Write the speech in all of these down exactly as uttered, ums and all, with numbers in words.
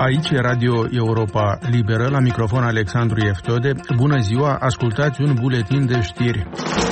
Aici e Radio Europa Liberă, la microfon Alexandru Eftode. Bună ziua, ascultați un buletin de știri.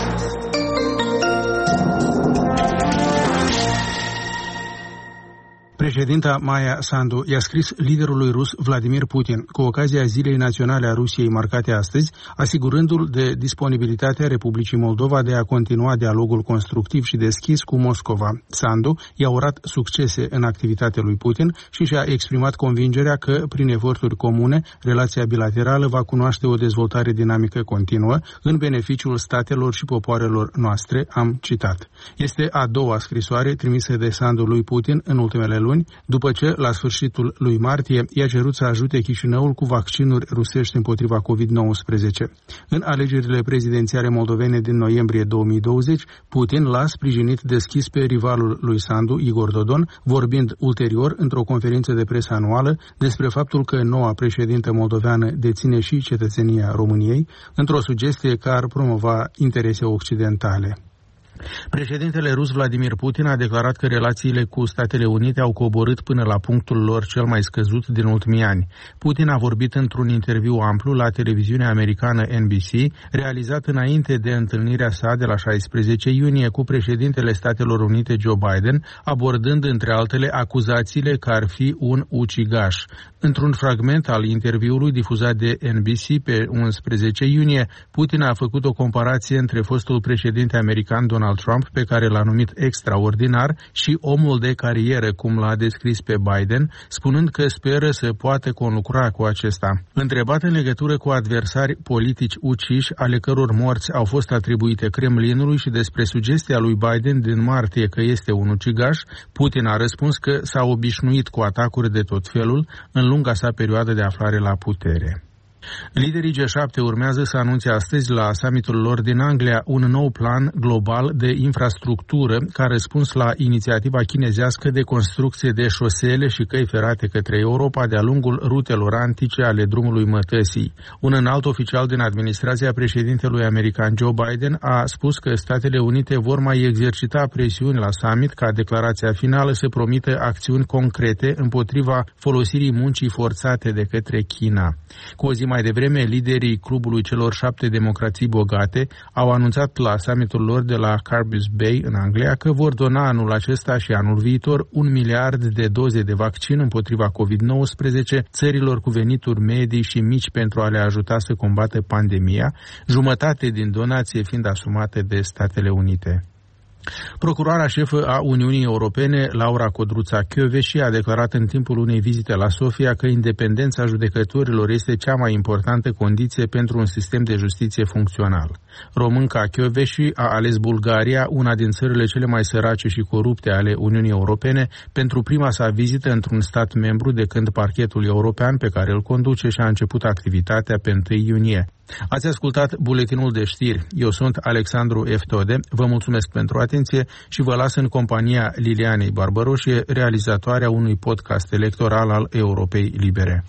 Președinta Maia Sandu i-a scris liderului rus Vladimir Putin cu ocazia Zilei Naționale a Rusiei marcate astăzi, asigurându-l de disponibilitatea Republicii Moldova de a continua dialogul constructiv și deschis cu Moscova. Sandu i-a urat succese în activitatea lui Putin și și-a exprimat convingerea că, prin eforturi comune, relația bilaterală va cunoaște o dezvoltare dinamică continuă în beneficiul statelor și popoarelor noastre, am citat. Este a doua scrisoare trimisă de Sandu lui Putin în ultimele luni, după ce, la sfârșitul lui martie, i-a cerut să ajute Chișinăul cu vaccinuri rusești împotriva covid nouăsprezece. În alegerile prezidențiale moldovene din noiembrie două mii douăzeci, Putin l-a sprijinit deschis pe rivalul lui Sandu, Igor Dodon, vorbind ulterior într-o conferință de presă anuală despre faptul că noua președintă moldoveană deține și cetățenia României, într-o sugestie că ar promova interese occidentale. Președintele rus Vladimir Putin a declarat că relațiile cu Statele Unite au coborât până la punctul lor cel mai scăzut din ultimii ani. Putin a vorbit într-un interviu amplu la televiziunea americană N B C, realizat înainte de întâlnirea sa de la șaisprezece iunie cu președintele Statelor Unite Joe Biden, abordând între altele acuzațiile că ar fi un ucigaș. Într-un fragment al interviului difuzat de N B C pe unsprezece iunie, Putin a făcut o comparație între fostul președinte american Donald Trump, pe care l-a numit extraordinar, și omul de carieră, cum l-a descris pe Biden, spunând că speră să poată conlucra cu acesta. Întrebat în legătură cu adversari politici uciși, ale căror morți au fost atribuite Kremlinului, și despre sugestia lui Biden din martie că este un ucigaș, Putin a răspuns că s-a obișnuit cu atacuri de tot felul în lunga sa perioadă de aflare la putere. Liderii G șapte urmează să anunțe astăzi la summitul lor din Anglia un nou plan global de infrastructură ca răspuns la inițiativa chinezească de construcție de șosele și căi ferate către Europa de-a lungul rutelor antice ale drumului mătăsii. Un înalt oficial din administrația președintelui american Joe Biden a spus că Statele Unite vor mai exercita presiuni la summit ca declarația finală să promită acțiuni concrete împotriva folosirii muncii forțate de către China. Cu o zi mai devreme, liderii clubului celor șapte democrații bogate au anunțat la summitul lor de la Carbis Bay în Anglia că vor dona anul acesta și anul viitor un miliard de doze de vaccin împotriva covid nouăsprezece țărilor cu venituri medii și mici pentru a le ajuta să combată pandemia, jumătate din donație fiind asumate de Statele Unite. Procuroara șefă a Uniunii Europene, Laura Codruța-Kövesi, a declarat în timpul unei vizite la Sofia că independența judecătorilor este cea mai importantă condiție pentru un sistem de justiție funcțional. Românca Kövesi a ales Bulgaria, una din țările cele mai sărace și corupte ale Uniunii Europene, pentru prima sa vizită într-un stat membru de când parchetul european pe care îl conduce și-a început activitatea pe întâi iunie. Ați ascultat buletinul de știri. Eu sunt Alexandru Eftode. Vă mulțumesc pentru atenție și vă las în compania Lilianei Barbaroșie, realizatoarea unui podcast electoral al Europei Libere.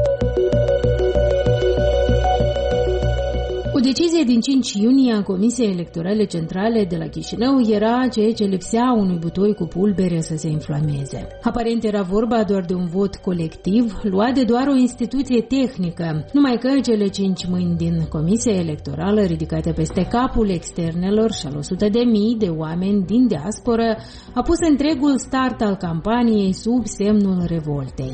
O decizie din cinci iunie a Comisiei Electorale Centrale de la Chișinău era ceea ce lipsea unui butoi cu pulbere să se inflameze. Aparent era vorba doar de un vot colectiv, luat de doar o instituție tehnică, numai că cele cinci mâini din Comisia Electorală, ridicate peste capul externelor și al o sută de mii de oameni din diasporă, a pus întregul start al campaniei sub semnul revoltei.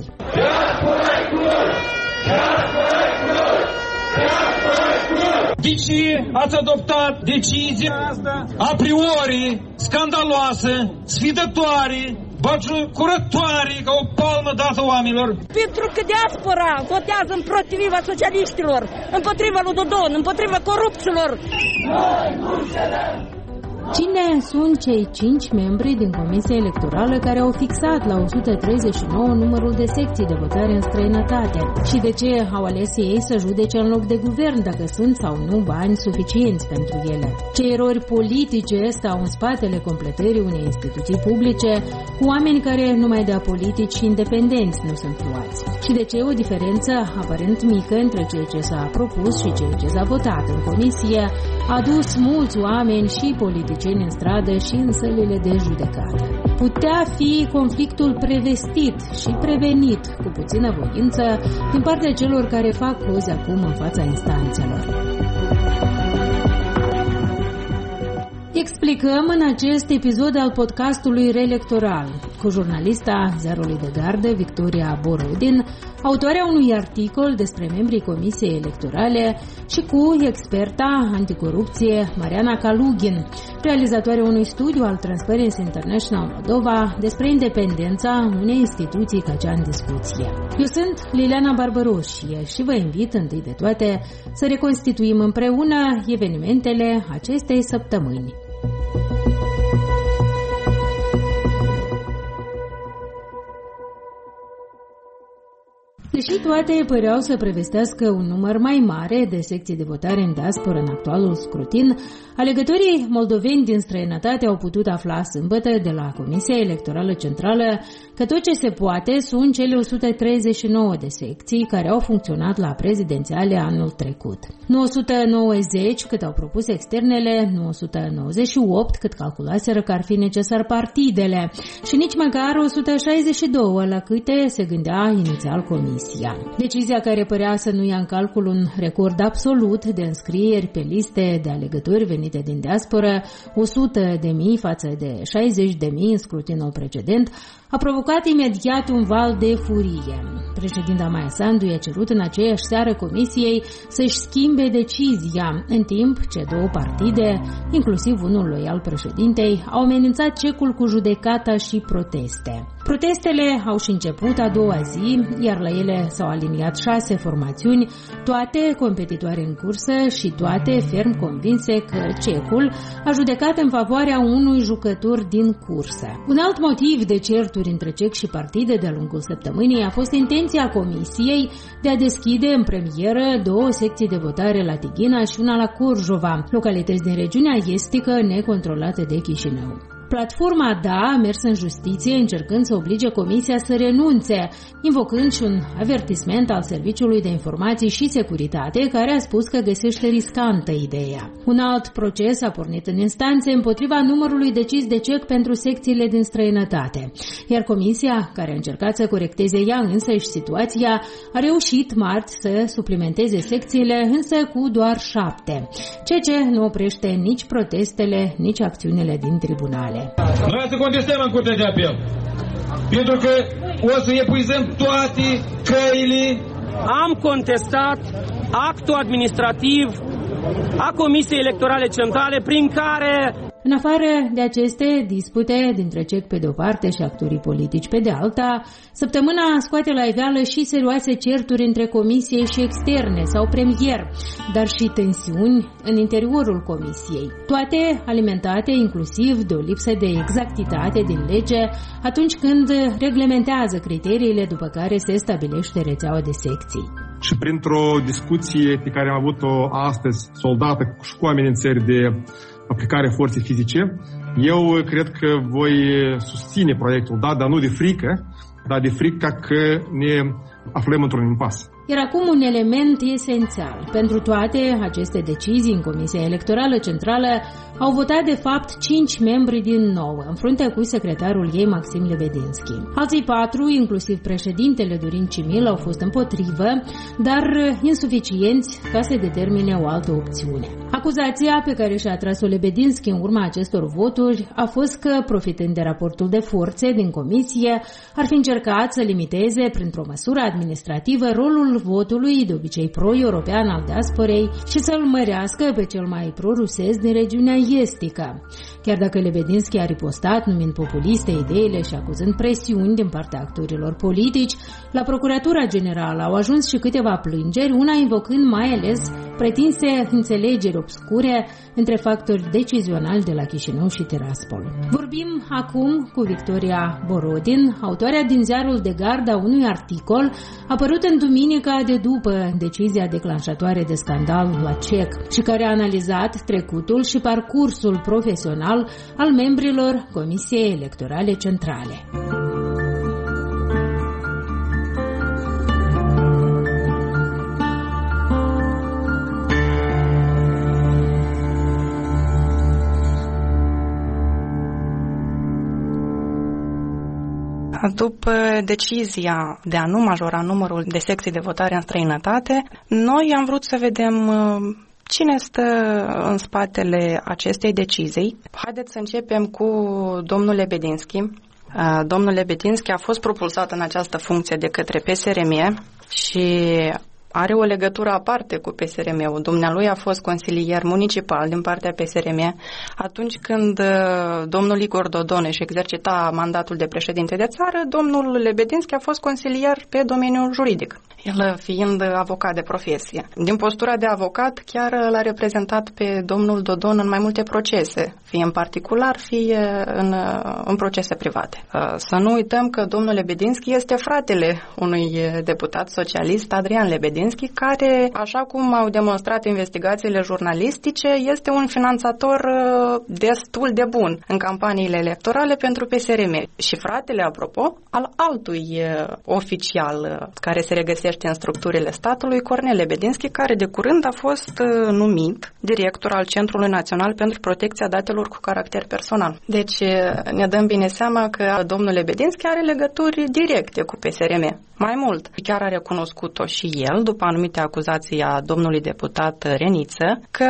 De ce ați adoptat decizia asta a priori scandaloasă, sfidătoare, bagiocurătoare, ca o palmă dată oamenilor? Pentru că diaspora votează împotriva socialiștilor, împotriva lui Dodon, împotriva corupților. Noi nu cedăm! Cine sunt cei cinci membri din Comisia Electorală care au fixat la o sută treizeci și nouă numărul de secții de votare în străinătate? Și de ce au ales ei să judece în loc de guvern dacă sunt sau nu bani suficienți pentru ele? Ce erori politice stau în spatele completării unei instituții publice cu oameni care numai de apolitici și independenți nu sunt luați? Și de ce o diferență aparent mică între ceea ce s-a propus și ceea ce s-a votat în comisie a dus mulți oameni și politici politicieni în stradă și în sălile de judecată. Putea fi conflictul prevestit și prevenit cu puțină voință din partea celor care fac cozi acum în fața instanțelor. Explicăm în acest episod al podcastului Reelectoral cu jurnalista Ziarului de Gardă, Victoria Borodin, autoarea unui articol despre membrii Comisiei Electorale și cu experta anticorupție Mariana Kalugin, realizatoarea unui studiu al Transparency International Moldova despre independența unei instituții ca cea în discuție. Eu sunt Liliana Barbaroșie și vă invit întâi de toate să reconstituim împreună evenimentele acestei săptămâni. Deși toate păreau să prevestească un număr mai mare de secții de votare în diasporă în actualul scrutin, alegătorii moldoveni din străinătate au putut afla sâmbătă de la Comisia Electorală Centrală că tot ce se poate sunt cele o sută treizeci și nouă de secții care au funcționat la prezidențiale anul trecut. Nu o sută nouăzeci cât au propus externele, nu o sută nouăzeci și opt cât calculaseră că ar fi necesar partidele și nici măcar o sută șaizeci și doi la câte se gândea inițial Comisia. Decizia care părea să nu ia în calcul un record absolut de înscrieri pe liste de alegători venite din diasporă, o sută de mii față de șaizeci de mii în scrutinul precedent, a provocat imediat un val de furie. Președinta Maia Sandu i-a cerut în aceeași seară Comisiei să-și schimbe decizia, în timp ce două partide, inclusiv unul loial președintei, au amenințat cecul cu judecata și proteste. Protestele au și început a doua zi, iar la ele s-au aliniat șase formațiuni, toate competitoare în cursă și toate ferm convinse că cecul a judecat în favoarea unui jucător din cursă. Un alt motiv de certuri între cec și partide de-a lungul săptămânii a fost intenția Comisiei de a deschide în premieră două secții de votare la Tighina și una la Corjova, localități din regiunea estică necontrolate de Chișinău. Platforma Da a mers în justiție încercând să oblige Comisia să renunțe, invocând și un avertisment al Serviciului de Informații și Securitate, care a spus că găsește riscantă ideea. Un alt proces a pornit în instanțe împotriva numărului decis de cec pentru secțiile din străinătate, iar Comisia, care a încercat să corecteze ea însăși situația, a reușit marți să suplimenteze secțiile, însă cu doar șapte, ceea ce nu oprește nici protestele, nici acțiunile din tribunale. Noi să contestăm în Curtea de Apel, pentru că o să epuizăm toate căile. Am contestat actul administrativ a Comisiei Electorale Centrale prin care... În afară de aceste dispute dintre cec pe de o parte și actorii politici pe de alta, săptămâna scoate la iveală și serioase certuri între comisie și externe sau premier, dar și tensiuni în interiorul comisiei, toate alimentate inclusiv de o lipsă de exactitate din lege atunci când reglementează criteriile după care se stabilește rețeaua de secții. Și printr-o discuție pe care am avut-o astăzi, soldată și cu amenințări de aplicare forței fizice, eu cred că voi susține proiectul, da, dar nu de frică, dar de frică că ne aflăm într-un impas. Iar acum un element esențial. Pentru toate aceste decizii în Comisia Electorală Centrală au votat de fapt cinci membri din nouă, în frunte cu secretarul ei Maxim Lebedinski. Alții patru, inclusiv președintele Dorin Cimil, au fost împotrivă, dar insuficienți ca să determine o altă opțiune. Acuzația pe care și-a atras-o Lebedinski în urma acestor voturi a fost că, profitând de raportul de forțe din comisie, ar fi încercat să limiteze, printr-o măsură administrativă, rolul votului, de obicei pro-european al diasporei, și să-l mărească pe cel mai pro-rusesc din regiunea estică. Chiar dacă Lebedinski a ripostat numind populiste ideile și acuzând presiuni din partea actorilor politici, la Procuratura Generală au ajuns și câteva plângeri, una invocând mai ales pretinse înțelegeri obscure între factori decizionali de la Chișinău și Tiraspol. Vorbim acum cu Victoria Borodin, autoarea din Ziarul de Gardă a unui articol apărut în duminica de după decizia declanșatoare de scandal la cec și care a analizat trecutul și parcursul profesional al membrilor Comisiei Electorale Centrale. După decizia de a nu majora numărul de secții de votare în străinătate, noi am vrut să vedem cine stă în spatele acestei decizii. Haideți să începem cu domnul Lebedinski. Domnul Lebedinski a fost propulsat în această funcție de către P S R M și are o legătură aparte cu P S R M-ul. Dumnealui a fost consilier municipal din partea P S R M atunci când domnul Igor Dodon își exercita mandatul de președinte de țară, domnul Lebedinski a fost consilier pe domeniul juridic, el fiind avocat de profesie. Din postura de avocat chiar l-a reprezentat pe domnul Dodon în mai multe procese, fie în particular, fie în, în procese private. Să nu uităm că domnul Lebedinski este fratele unui deputat socialist, Adrian Lebedinski, care, așa cum au demonstrat investigațiile jurnalistice, este un finanțator destul de bun în campaniile electorale pentru P S R M. Și fratele, apropo, al altui oficial care se regăsește în structurile statului, Cornel Lebedinski, care de curând a fost numit director al Centrului Național pentru Protecția Datelor cu Caracter Personal. Deci ne dăm bine seama că domnul Lebedinski are legături directe cu P S R M. Mai mult, chiar a recunoscut-o și el, după anumite acuzații a domnului deputat Reniță, că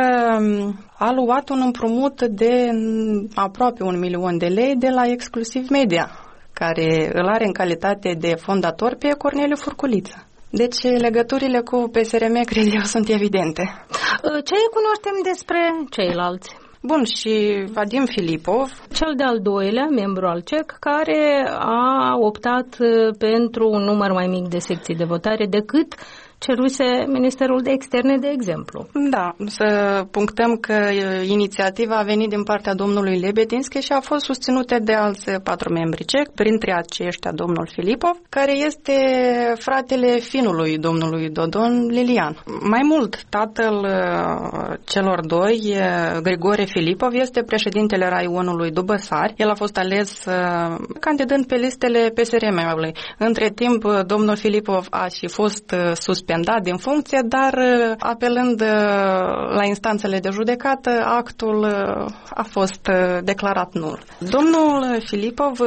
a luat un împrumut de aproape un milion de lei de la Exclusiv Media, care îl are în calitate de fondator pe Corneliu Furculiță. Deci legăturile cu P S R M, cred eu, sunt evidente. Ce cunoaștem despre ceilalți? Bun, și Vadim Filipov, cel de-al doilea membru al C E C, care a optat pentru un număr mai mic de secții de votare decât ceruse Ministerul de Externe, de exemplu. Da, să punctăm că inițiativa a venit din partea domnului Lebedinski și a fost susținută de alți patru membri C E C, printre aceștia domnul Filipov, care este fratele finului domnului Dodon, Lilian. Mai mult, tatăl celor doi, Grigore Filipov, este președintele raionului Dubăsari. El a fost ales candidând pe listele P S R M-ului. Între timp, domnul Filipov a și fost suspendat din funcție, dar apelând la instanțele de judecată, actul a fost declarat nul. Domnul Filipov,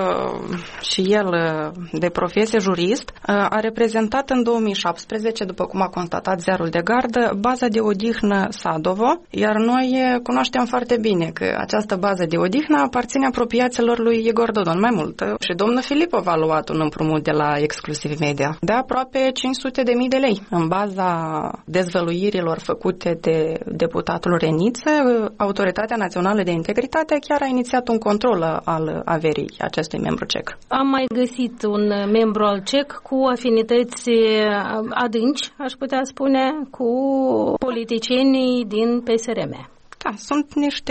și el de profesie jurist, a reprezentat în două mii șaptesprezece, după cum a constatat Ziarul de Gardă, baza de odihnă Sadovo, iar noi cunoaștem foarte bine că această bază de odihnă aparține apropiaților lui Igor Dodon. Mai mult, și domnul Filipov a luat un împrumut de la Exclusiv Media de aproape cinci sute de mii de lei. În baza dezvăluirilor făcute de deputatul Reniță, Autoritatea Națională de Integritate chiar a inițiat un control al averii acestui membru C E C. Am mai găsit un membru al C E C cu afinități adânci, aș putea spune, cu politicienii din P S R M. Da, sunt niște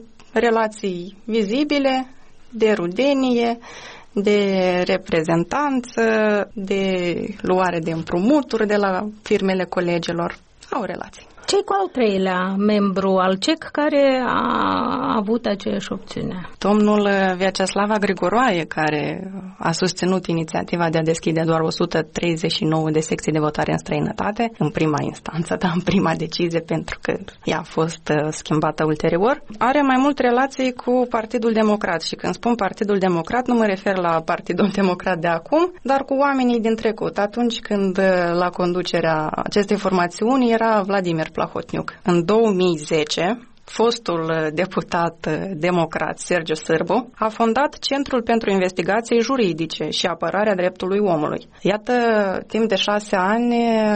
relații vizibile, de rudenie, de reprezentanță, de luare de împrumuturi de la firmele colegilor. Au relații. Ce cu al treilea membru al C E C care a avut aceeași opțiune? Domnul Vyacheslava Grigoroae, care a susținut inițiativa de a deschide doar o sută treizeci și nouă de secții de votare în străinătate, în prima instanță, dar în prima decizie, pentru că ea a fost schimbată ulterior, are mai mult relații cu Partidul Democrat. Și când spun Partidul Democrat, nu mă refer la Partidul Democrat de acum, dar cu oamenii din trecut, atunci când la conducerea acestei formațiuni era Vladimir Plahotniuc. În două mii zece, fostul deputat democrat Sergiu Sârbu a fondat Centrul pentru Investigații Juridice și Apărarea Dreptului Omului. Iată, timp de șase ani,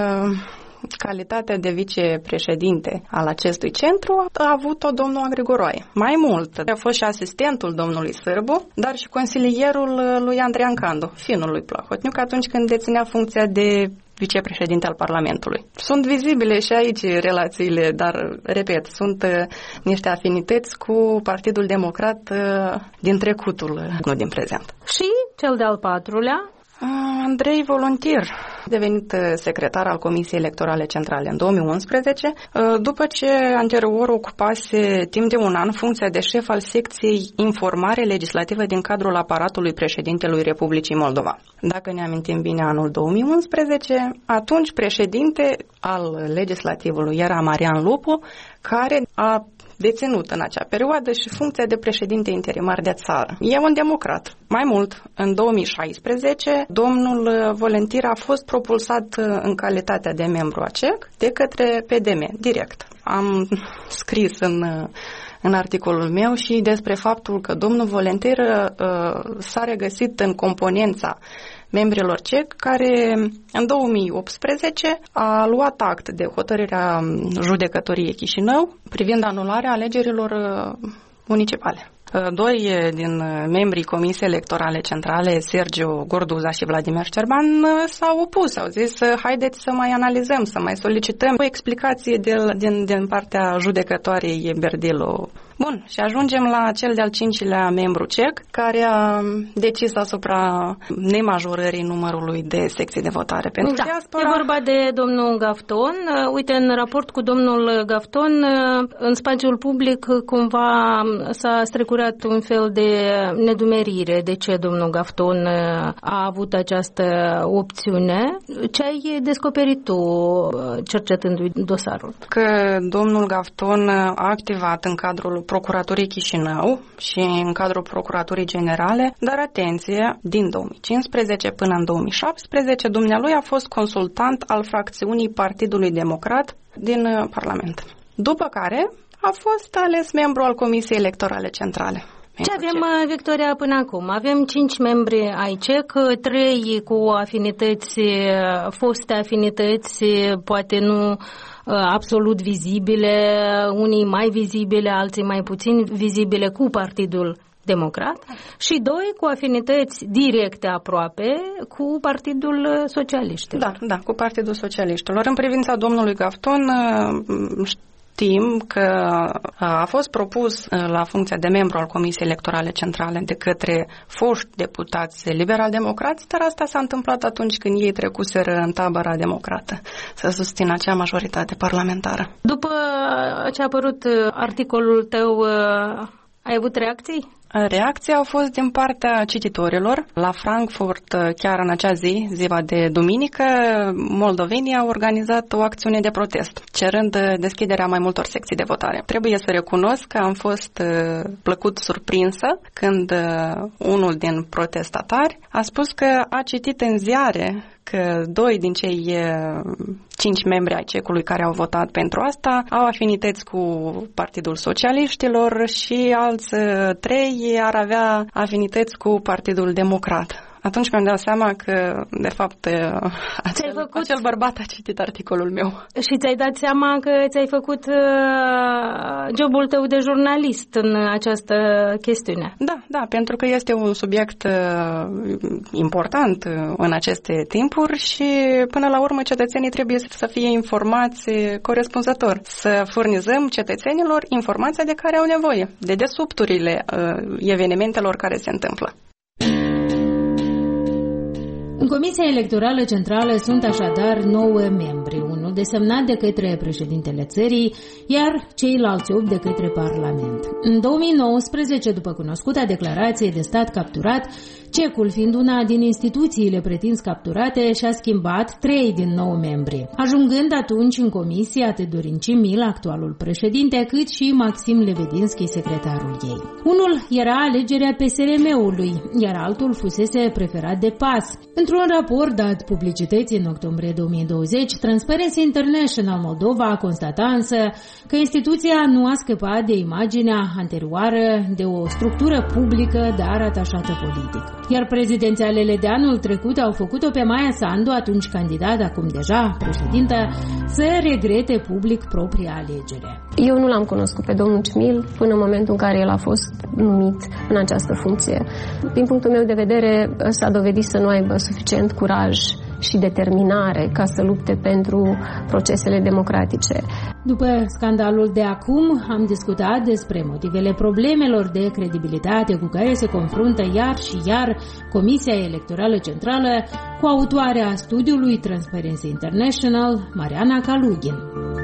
calitatea de vicepreședinte al acestui centru a avut-o domnul Grigoroae. Mai mult, a fost și asistentul domnului Sârbu, dar și consilierul lui Andrean Candu, finul lui Plahotniuc, atunci când deținea funcția de vicepreședinte al Parlamentului. Sunt vizibile și aici relațiile, dar, repet, sunt uh, niște afinități cu Partidul Democrat uh, din trecutul, uh, nu din prezent. Și cel de-al patrulea? Uh, Andrei Volontir. devenit secretar al Comisiei Electorale Centrale în două mii unsprezece, după ce anterior ocupase timp de un an funcția de șef al secției informare legislativă din cadrul aparatului președintelui Republicii Moldova. Dacă ne amintim bine anul două mii unsprezece, atunci președinte al legislativului era Marian Lupu, care a deținut în acea perioadă și funcția de președinte interimar de țară. E un democrat. Mai mult, în două mii șaisprezece, domnul Volentir a fost propulsat în calitatea de membru a C E C de către P D M, direct. Am scris în, în articolul meu și despre faptul că domnul Volentir uh, s-a regăsit în componența membrilor C E C, care în două mii optsprezece a luat act de hotărârea judecătoriei Chișinău privind anularea alegerilor municipale. Doi din membrii Comisiei Electorale Centrale, Sergiu Gorduza și Vladimir Cerban, s-au opus, au zis haideți să mai analizăm, să mai solicităm o explicație de, din, din partea judecătoarei Berdilu. Bun, și ajungem la cel de-al cincilea membru C E C, care a decis asupra nemajorării numărului de secții de votare pentru da, diaspora. E vorba de domnul Gafton. Uite, în raport cu domnul Gafton, în spațiul public cumva s-a strecurat un fel de nedumerire de ce domnul Gafton a avut această opțiune. Ce ai descoperit tu cercetându-i dosarul? Că domnul Gafton a activat în cadrul Procuraturii Chișinău și în cadrul Procuraturii Generale, dar atenție, din două mii cincisprezece până în două mii șaptesprezece, dumnealui a fost consultant al fracțiunii Partidului Democrat din Parlament. După care a fost ales membru al Comisiei Electorale Centrale. Ce avem, Victoria, până acum? Avem cinci membri ai C E C, trei cu afinități, foste afinități, poate nu absolut vizibile, unii mai vizibile, alții mai puțin vizibile cu Partidul Democrat și doi cu afinități directe aproape cu Partidul Socialiștilor. Da, da, cu Partidul Socialiștilor. În privința domnului Gafton, știm că a fost propus la funcția de membru al Comisiei Electorale Centrale de către foști deputați liberal-democrați, dar asta s-a întâmplat atunci când ei trecuseră în tabăra democrată să susțină acea majoritate parlamentară. După ce a apărut articolul tău, ai avut reacții? Reacții au fost din partea cititorilor. La Frankfurt, chiar în acea zi, ziua de duminică, moldovenii au organizat o acțiune de protest, cerând deschiderea mai multor secții de votare. Trebuie să recunosc că am fost plăcut surprinsă când unul din protestatari a spus că a citit în ziare că doi din cei cinci membri ai C E C-ului care au votat pentru asta au afinități cu Partidul Socialiștilor și alți trei ar avea afinități cu Partidul Democrat. Atunci mi-am dat seama că, de fapt, acel, făcut... acel bărbat a citit articolul meu. Și ți-ai dat seama că ți-ai făcut uh, jobul tău de jurnalist în această chestiune. Da, da, pentru că este un subiect uh, important în aceste timpuri și, până la urmă, cetățenii trebuie să fie informați corespunzător. Să furnizăm cetățenilor informația de care au nevoie, de dedesubturile uh, evenimentelor care se întâmplă. În Comisia Electorală Centrală sunt așadar nouă membri, unul desemnat de către președintele țării, iar ceilalți opt de către Parlament. În două mii nouăsprezece, după cunoscuta declarație de stat capturat, C E C-ul fiind una din instituțiile pretins capturate, și-a schimbat trei din nouă membri, ajungând atunci în comisie atât Dorin Cimil, actualul președinte, cât și Maxim Levedinski, secretarul ei. Unul era alegerea P S R M-ului, iar altul fusese preferat de P A S. Într-un raport dat publicității în octombrie două mii douăzeci, Transparency International Moldova a constatat însă că instituția nu a scăpat de imaginea anterioară de o structură publică, dar atașată politic. Iar prezidențialele de anul trecut au făcut-o pe Maia Sandu, atunci candidat, acum deja președintă, să regrete public propria alegere. Eu nu l-am cunoscut pe domnul Cimil până în momentul în care el a fost numit în această funcție. Din punctul meu de vedere, s-a dovedit să nu aibă suficient curaj și determinare ca să lupte pentru procesele democratice. După scandalul de acum, am discutat despre motivele problemelor de credibilitate cu care se confruntă iar și iar Comisia Electorală Centrală cu autoarea studiului Transparency International, Mariana Kalugin.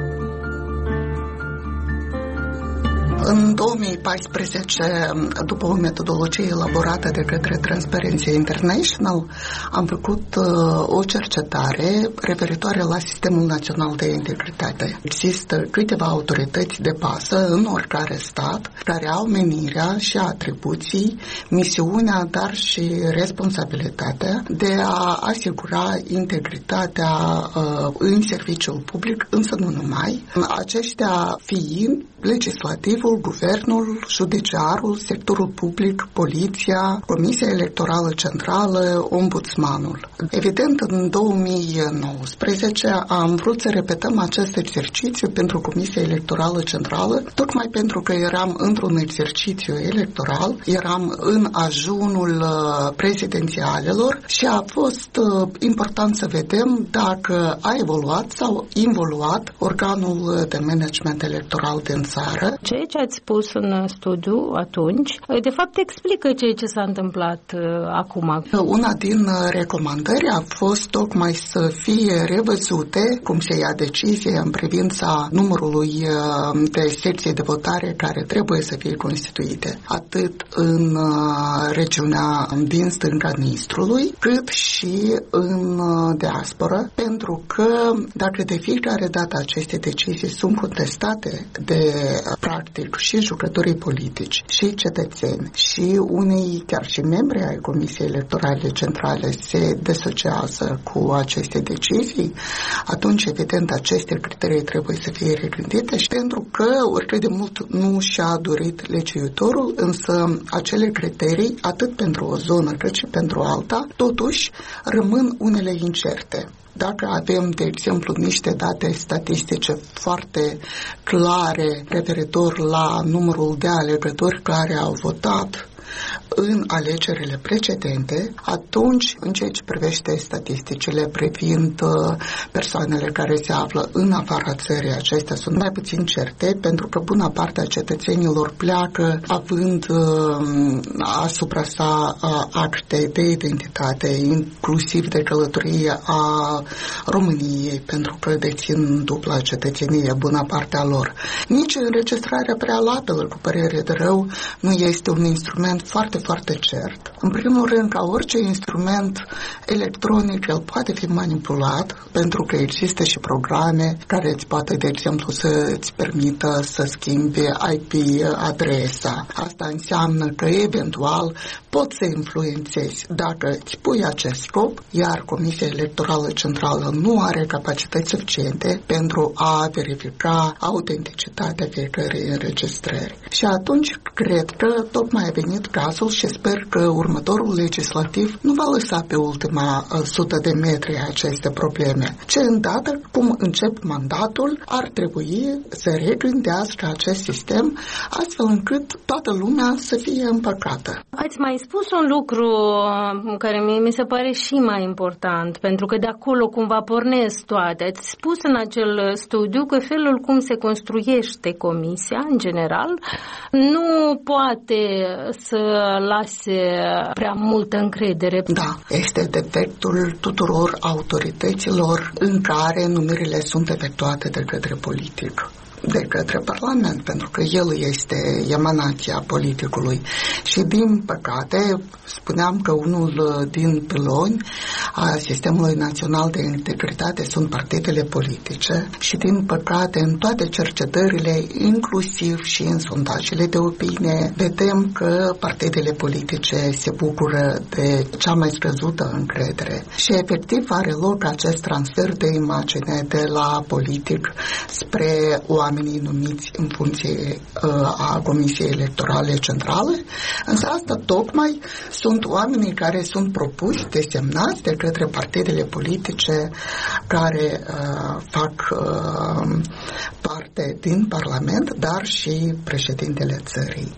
În două mii paisprezece, după o metodologie elaborată de către Transparency International, am făcut uh, o cercetare referitoare la Sistemul Național de Integritate. Există câteva autorități de bază în oricare stat care au menirea și atribuții, misiunea, dar și responsabilitatea de a asigura integritatea uh, în serviciul public, însă nu numai. Aceștia fiind legislativul, guvernul, judiciarul, sectorul public, poliția, Comisia Electorală Centrală, ombudsmanul. Evident, în două mii nouăsprezece am vrut să repetăm acest exercițiu pentru Comisia Electorală Centrală, tocmai pentru că eram într-un exercițiu electoral, eram în ajunul prezidențialelor și a fost important să vedem dacă a evoluat sau involuat organul de management electoral din țară. Ceea ce ați spus în studiu atunci, de fapt explică ceea ce s-a întâmplat uh, acum. Una din recomandări a fost tocmai să fie revăzute cum se ia decizie în privința numărului de secții de votare care trebuie să fie constituite, atât în uh, regiunea din stânga Nistrului, cât și în uh, diaspora, pentru că dacă de fiecare dată aceste decizii sunt contestate de practic și jucătorii politici și cetățeni și unii chiar și membri ai Comisiei Electorale Centrale se desociază cu aceste decizii, atunci evident aceste criterii trebuie să fie regândite și pentru că oricât de mult nu și-a dorit legiuitorul, însă acele criterii, atât pentru o zonă cât și pentru alta, totuși rămân unele incerte. Dacă avem, de exemplu, niște date statistice foarte clare referitor la numărul de alegători care au votat în alegerile precedente, atunci, în ceea ce privește statisticile privind persoanele care se află în afara țării, acestea sunt mai puțin certe, pentru că bună parte a cetățenilor pleacă având uh, asupra sa uh, acte de identitate, inclusiv de călătorie a României, pentru că dețin dupla cetățenie bună parte a lor. Nici înregistrarea prealabilă, cu părere de rău, nu este un instrument foarte, foarte cert. În primul rând, ca orice instrument electronic, el poate fi manipulat, pentru că există și programe care îți poate, de exemplu, să îți permită să schimbi I P adresa. Asta înseamnă că, eventual, poți să influențezi dacă îți pui acest scop, iar Comisia Electorală Centrală nu are capacități suficiente pentru a verifica autenticitatea fiecărei înregistrări. Și atunci, cred că tocmai a venit cazul și sper că următorul legislativ nu va lăsa pe ultima uh, sută de metri aceste probleme, ci îndată cum încep mandatul, ar trebui să regândească acest sistem astfel încât toată lumea să fie împăcată. Ați mai spus un lucru care mi se pare și mai important, pentru că de acolo cumva pornesc toate. Ați spus în acel studiu că felul cum se construiește comisia, în general, nu poate să lase prea multă încredere. Da, este defectul tuturor autorităților în care numirile sunt efectuate de către politic, de către Parlament, pentru că el este emanația politicului. Și din păcate, spuneam că unul din piloni a Sistemului Național de Integritate sunt partidele politice și din păcate în toate cercetările, inclusiv și în sondajele de opinie, vedem că partidele politice se bucură de cea mai scăzută încredere și efectiv are loc acest transfer de imagine de la politic spre oamenii numiți în funcție uh, a Comisiei Electorale Centrale, însă asta tocmai sunt oamenii care sunt propuși, desemnați de către partidele politice care uh, fac uh, parte din Parlament, dar și președintele țării.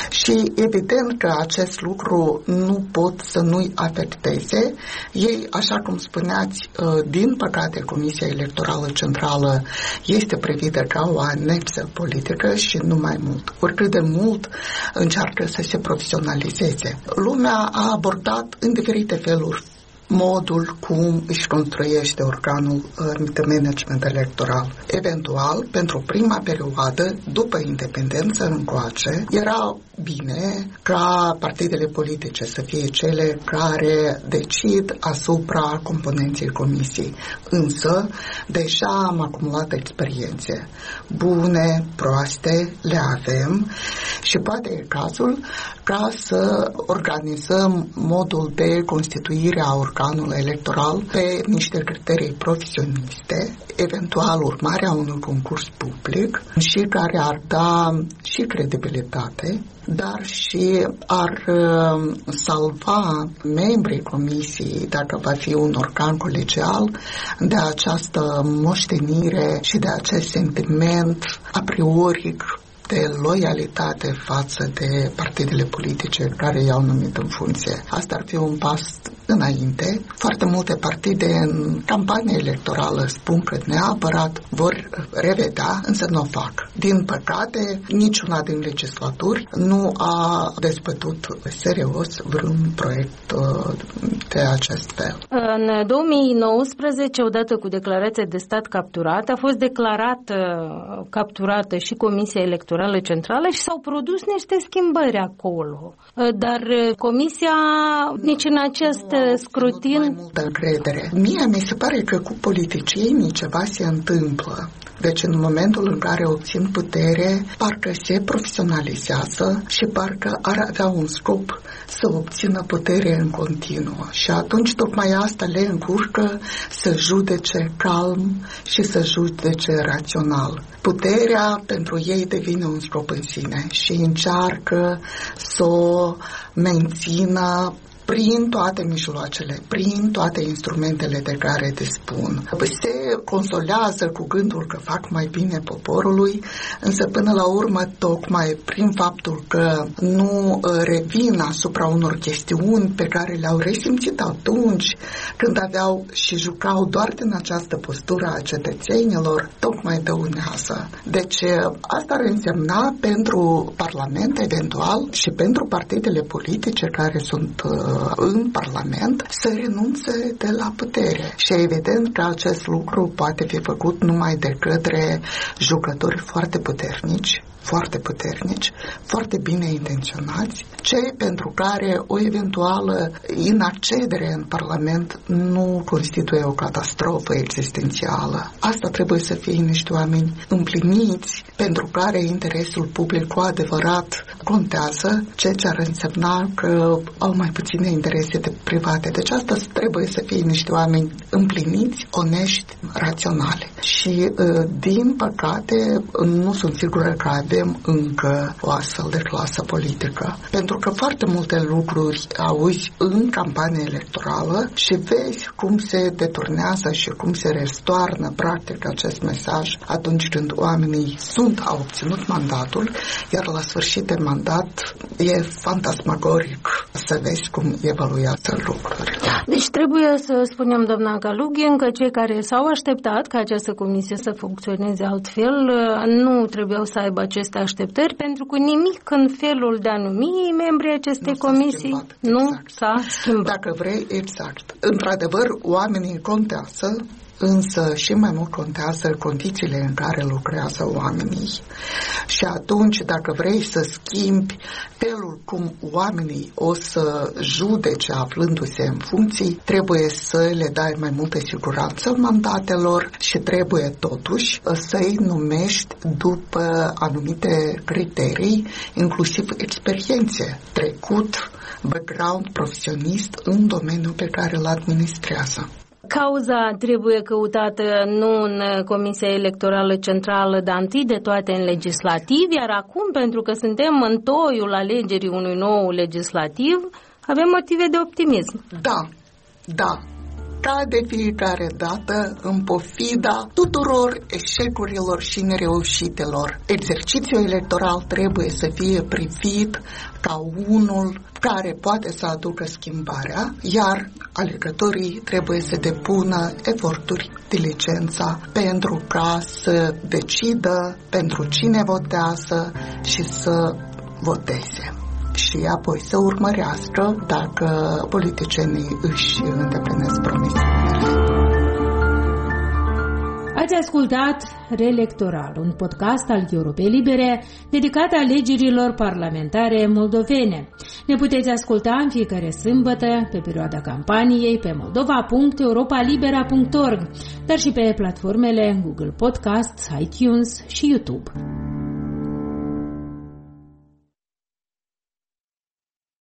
Și evident că acest lucru nu pot să nu-i afecteze. Ei, așa cum spuneați, uh, din păcate Comisia Electorală Centrală este privită ca o anexă politică și nu mai mult. Oricât de mult încearcă să se profesionalizeze. Lumea a abordat în diferite feluri modul cum își construiește organul de management electoral. Eventual, pentru prima perioadă, după independență încoace, era bine ca partidele politice să fie cele care decid asupra componenței comisiei. Însă, deja am acumulat experiențe bune, proaste, le avem și poate e cazul ca să organizăm modul de constituire a organului electoral pe niște criterii profesioniste, eventual urmarea unui concurs public și care ar da și credibilitate, dar și ar uh, salva membrii comisiei, dacă va fi un organ colegial, de această moștenire și de acest sentiment a priori de loialitate față de partidele politice care i-au numit în funcție. Asta ar fi un pas înainte. Foarte multe partide în campanie electorală spun că neapărat vor revedea, însă nu o fac. Din păcate, niciuna din legislaturi nu a dezbătut serios vreun proiect de acest fel. În două mii nouăsprezece, odată cu declarația de stat capturat, a fost declarată capturată și Comisia Electorală Centrală și s-au produs niște schimbări acolo. Dar Comisia nici în acest scrutin... Mai multă încredere. Mie mi se pare că cu politicienii ceva se întâmplă. Deci în momentul în care obțin putere, parcă se profesionalizează și parcă ar avea un scop să obțină putere în continuu. Și atunci tocmai asta le încurcă să judece calm și să judece rațional. Puterea pentru ei devine un scop în sine și încearcă să o mențină prin toate mijloacele, prin toate instrumentele de care dispun. Se consolează cu gândul că fac mai bine poporului, însă până la urmă, tocmai prin faptul că nu revin asupra unor chestiuni pe care le-au resimțit atunci când aveau și jucau doar din această postură a cetățenilor, tocmai dăunează. Deci asta ar însemna pentru Parlament eventual și pentru partidele politice care sunt în Parlament să renunțe de la putere. Și evident că acest lucru poate fi făcut numai de către jucători foarte puternici, foarte puternici, foarte bine intenționați, cei pentru care o eventuală inaccedere în Parlament nu constituie o catastrofă existențială. Asta trebuie să fie niște oameni împliniți, pentru care interesul public cu adevărat contează, ceea ce ar însemna că au mai puține interese de private. Deci asta trebuie să fie niște oameni împliniți, onești, raționali. Și, din păcate, nu sunt sigură că avem încă o astfel de clasă politică. Pentru că foarte multe lucruri auzi în campanie electorală și vezi cum se deturnează și cum se restoarnă practic acest mesaj atunci când oamenii sunt, au obținut mandatul, iar la sfârșit de mandat e fantasmagoric să vezi cum evaluează lucrurile. Deci trebuie să spunem, doamna Kalugin, că cei care s-au așteptat ca această comisie să funcționeze altfel nu trebuiau să aibă aceste așteptări, pentru că nimic în felul de a numi membrii acestei nu comisii s-a nu exact. s-a schimbat. Dacă vrei, exact. Într-adevăr, oamenii contează, însă și mai mult contează condițiile în care lucrează oamenii. Și atunci, dacă vrei să schimbi felul cum oamenii o să judece aflându-se în funcții, trebuie să le dai mai multă siguranță mandatelor și trebuie totuși să-i numești după anumite criterii, inclusiv experiențe, trecut, background profesionist în domeniul pe care îl administrează. Cauza trebuie căutată nu în Comisia Electorală Centrală, dar întâi de toate în legislativ, iar acum, pentru că suntem în toiul alegerii unui nou legislativ, avem motive de optimism. Da, da. ca de fiecare dată, în pofida tuturor eșecurilor și nereușitelor. Exercițiul electoral trebuie să fie privit ca unul care poate să aducă schimbarea, iar alegătorii trebuie să depună eforturi, diligența, pentru ca să decidă pentru cine votează și să voteze. Și apoi să urmărească dacă politicienii își îndeplinesc promisiunile. Ați ascultat Reelectoral, un podcast al Europei Libere dedicat alegerilor parlamentare moldovene. Ne puteți asculta în fiecare sâmbătă, pe perioada campaniei, pe moldova punct europa libera punct org, dar și pe platformele Google Podcasts, iTunes și YouTube.